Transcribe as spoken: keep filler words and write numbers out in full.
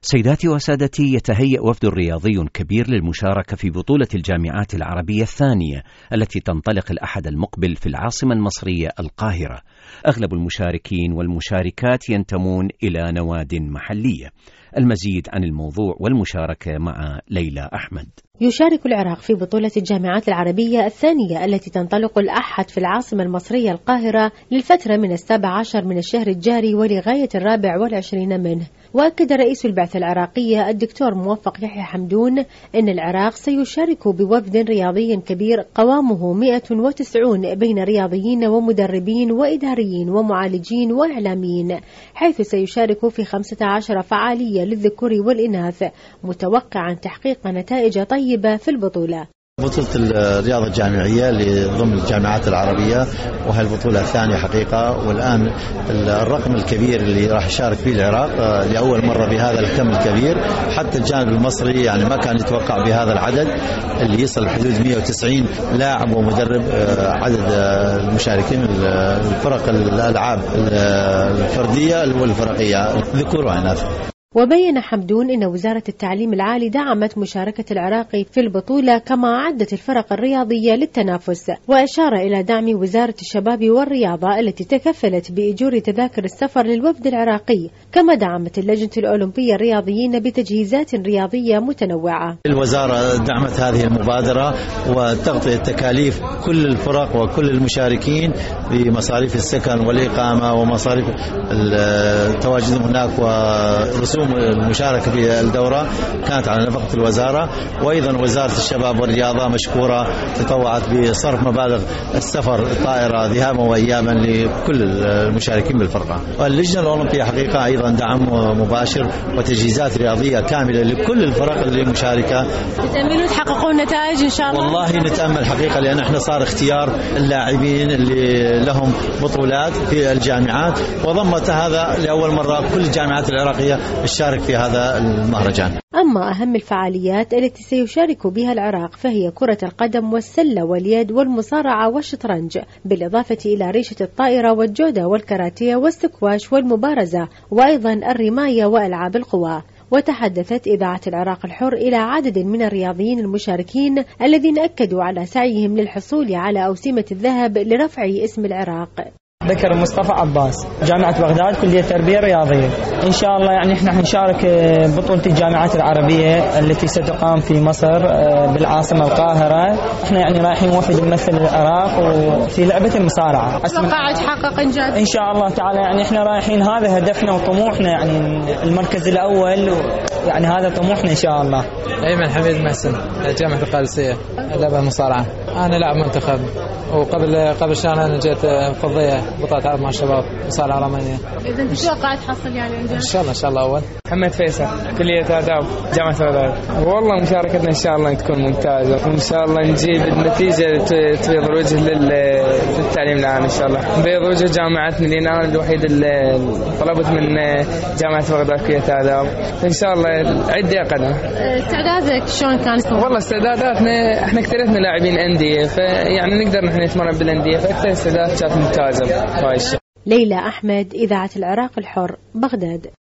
سيداتي وسادتي، يتهيأ وفد رياضي كبير للمشاركة في بطولة الجامعات العربية الثانية التي تنطلق الأحد المقبل في العاصمة المصرية القاهرة. أغلب المشاركين والمشاركات ينتمون إلى نواد محلية. المزيد عن الموضوع والمشاركة مع ليلى أحمد. يشارك العراق في بطولة الجامعات العربية الثانية التي تنطلق الأحد في العاصمة المصرية القاهرة للفترة من السابع عشر من الشهر الجاري ولغاية الرابع والعشرين منه. وأكد رئيس البعثة العراقية الدكتور موفق يحيى حمدون أن العراق سيشارك بوفد رياضي كبير قوامه مئة وتسعين بين رياضيين ومدربين وإداريين ومعالجين وإعلاميين، حيث سيشارك في خمسة عشر فعالية للذكور والإناث، متوقعا تحقيق نتائج طيبة في البطولة. بطولة الرياضة الجامعية لضمن الجامعات العربية، وهي البطولة الثانية حقيقة، والآن الرقم الكبير اللي راح يشارك فيه العراق لأول مرة بهذا الكم الكبير. حتى الجانب المصري يعني ما كان يتوقع بهذا العدد اللي يصل حدود مئة وتسعين لاعب ومدرب. عدد المشاركين الفرق الألعاب الفردية والفرقية ذكور وإناث. وبين حمدون أن وزارة التعليم العالي دعمت مشاركة العراق في البطولة، كما عدت الفرق الرياضية للتنافس، وأشار إلى دعم وزارة الشباب والرياضة التي تكفلت بإيجار تذاكر السفر للوفد العراقي، كما دعمت اللجنة الأولمبية الرياضيين بتجهيزات رياضية متنوعة. الوزارة دعمت هذه المبادرة وتغطية تكاليف كل الفرق وكل المشاركين بمصاريف السكن والإقامة ومصاريف تواجدهم هناك، ورسوم المشاركة في الدورة كانت على نفقة الوزارة. وأيضا وزارة الشباب والرياضة مشكورة تطوعت بصرف مبالغ السفر الطائرة ذهابا وإيابا لكل المشاركين بالفرقة. واللجنة الأولمبية حقيقة أيضا دعم مباشر وتجهيزات رياضية كاملة لكل الفرق اللي مشاركة. تأملون تحققون نتائج إن شاء الله؟ والله نتأمل حقيقة، لأن احنا صار اختيار اللاعبين اللي لهم بطولات في الجامعات، وضمت هذا لأول مرة كل الجامعات العراقية الشارك في هذا المهرجان. أما أهم الفعاليات التي سيشارك بها العراق فهي كرة القدم والسلة واليد والمصارعة والشطرنج، بالإضافة إلى ريشة الطائرة والجودة والكاراتيه والسكواش والمبارزة، وأيضا الرماية وألعاب القوى. وتحدثت إذاعة العراق الحر إلى عدد من الرياضيين المشاركين الذين أكدوا على سعيهم للحصول على أوسمة الذهب لرفع اسم العراق. ذكر مصطفى عباس، جامعة بغداد، كلية التربية الرياضية. إن شاء الله يعني إحنا حنشارك بطولة الجامعات العربية التي ستقام في مصر بالعاصمة القاهرة. إحنا يعني رايحين وفد يمثل العراق وفي لعبة المصارعة. أتوقع تحقق إنجاز إن شاء الله تعالى. يعني إحنا رايحين، هذا هدفنا وطموحنا، يعني المركز الأول، يعني هذا طموحنا إن شاء الله. أيمن حميد محسن، جامعة القادسية، لعبة المصارعة. أنا لاعب منتخب، وقبل قبل شهر أنا جيت فضية بطولة عرب مع الشباب مصارعة رومانية. إذا تتوقع تحصل يعني إنجاز؟ إن شاء الله إن شاء الله. أول محمد فيصل، كلية آداب، جامعة بغداد. والله مشاركتنا إن شاء الله تكون ممتازة، وإن شاء الله نجيب النتيجة تبيض الوجه للتعليم العام إن شاء الله. بيض وجه جامعتنا، لأن أنا الوحيد اللي طلبت من جامعة بغداد كلية آداب. إن شاء الله عدي أقدم. استعدادك شلون كانت؟ والله استعداداتنا إحنا كثرتنا لاعبين أندية، فيعني نقدر نحن نتمرن بالأندية، فأكثر استعدادات كانت ممتازة. ليلى أحمد، إذاعة العراق الحر، بغداد.